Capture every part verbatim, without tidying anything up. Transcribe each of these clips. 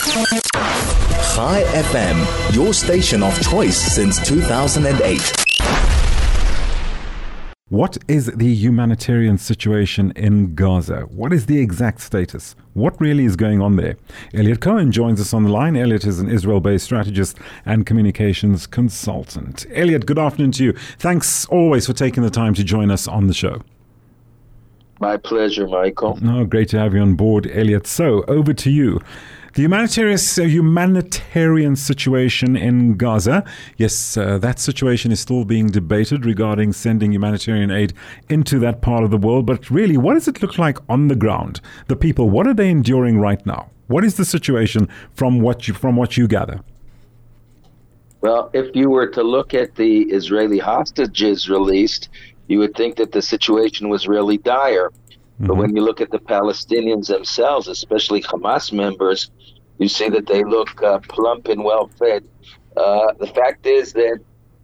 Chai F M, your station of choice since two thousand eight. What is the humanitarian situation in Gaza? What is the exact status? What really is going on there? Elliot Cohen joins us on the line. Elliot is an Israel-based strategist and communications consultant. Elliot, good afternoon to you. Thanks always for taking the time to join us on the show. My pleasure, Michael. Oh, great to have you on board, Elliot. So, over to you. The humanitarian, uh, humanitarian situation in Gaza. Yes, uh, that situation is still being debated regarding sending humanitarian aid into that part of the world. But really, what does it look like on the ground? The people, what are they enduring right now? What is the situation from what you, from what you gather? Well, if you were to look at the Israeli hostages released, you would think that the situation was really dire. Mm-hmm. But when you look at the Palestinians themselves, especially Hamas members, you see that they look uh, plump and well-fed. Uh, the fact is that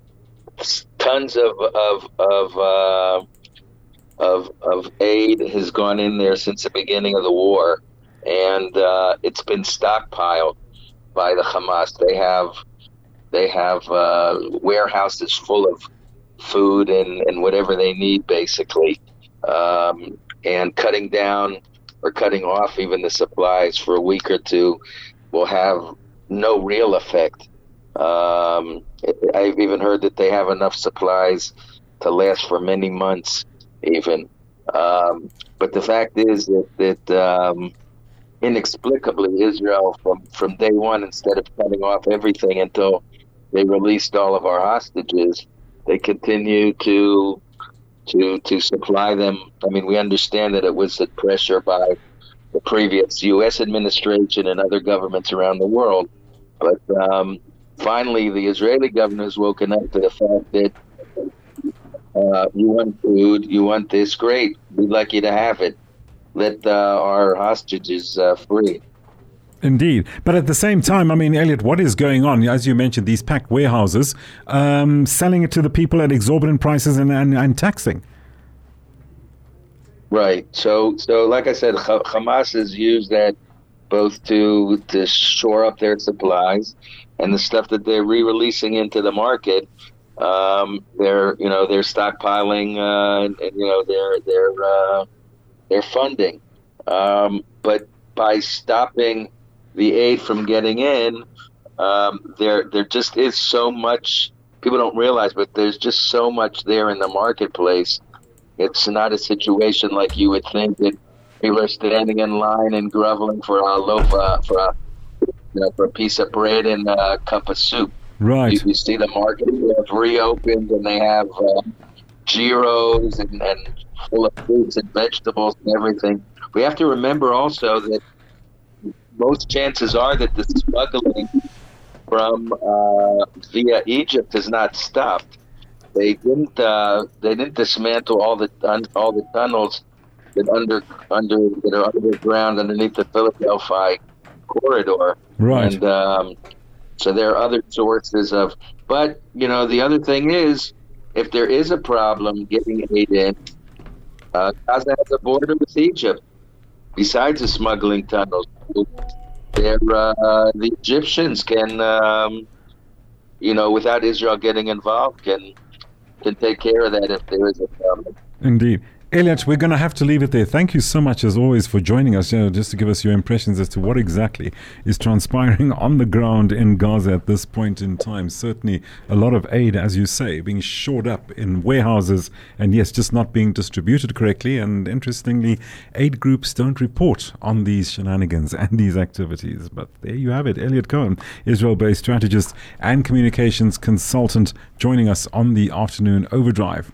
tons of of of, uh, of of aid has gone in there since the beginning of the war, and uh, it's been stockpiled by the Hamas. They have they have uh, warehouses full of food and, and whatever they need, basically. Um, and cutting down or cutting off even the supplies for a week or two will have no real effect. Um, I've even heard that they have enough supplies to last for many months even. Um, but the fact is that, that um, inexplicably Israel from, from day one, instead of cutting off everything until they released all of our hostages, they continue to to to supply them. I mean, we understand that it was the pressure by the previous U S administration and other governments around the world. But um, finally, the Israeli government has woken up to the fact that uh, you want food, you want this, great. We'd like you to have it. Let uh, our hostages uh, free. Indeed. But at the same time, I mean, Elliot, what is going on? As you mentioned, these packed warehouses, um, selling it to the people at exorbitant prices and, and, and taxing. Right. So, so like I said, Hamas has used that both to to shore up their supplies and the stuff that they're re-releasing into the market. Um, they're, you know, they're stockpiling uh, and, and, you know, they're they're uh, they're funding. Um, but by stopping the aid from getting in, um, there there just is so much, people don't realize, but there's just so much there in the marketplace. It's not a situation like you would think that people are standing in line and groveling for a loaf, uh, for a you know, for a piece of bread and a cup of soup. Right. You, you see the market have reopened and they have uh, gyros and, and full of fruits and vegetables and everything. We have to remember also that most chances are that the smuggling from uh, via Egypt is not stopped. They didn't. Uh, they didn't dismantle all the all the tunnels that under under that are underground underneath the Philadelphia corridor. Right. And um, so there are other sources of. But you know, the other thing is, if there is a problem getting aid in, uh, Gaza has a border with Egypt. Besides the smuggling tunnels, there, uh, the Egyptians can, um, you know, without Israel getting involved, can can take care of that if there is a problem. Indeed. Elliot, we're going to have to leave it there. Thank you so much, as always, for joining us, you know, just to give us your impressions as to what exactly is transpiring on the ground in Gaza at this point in time. Certainly a lot of aid, as you say, being shored up in warehouses and, yes, just not being distributed correctly. And interestingly, aid groups don't report on these shenanigans and these activities. But there you have it. Elliot Cohen, Israel-based strategist and communications consultant, joining us on the Afternoon Overdrive.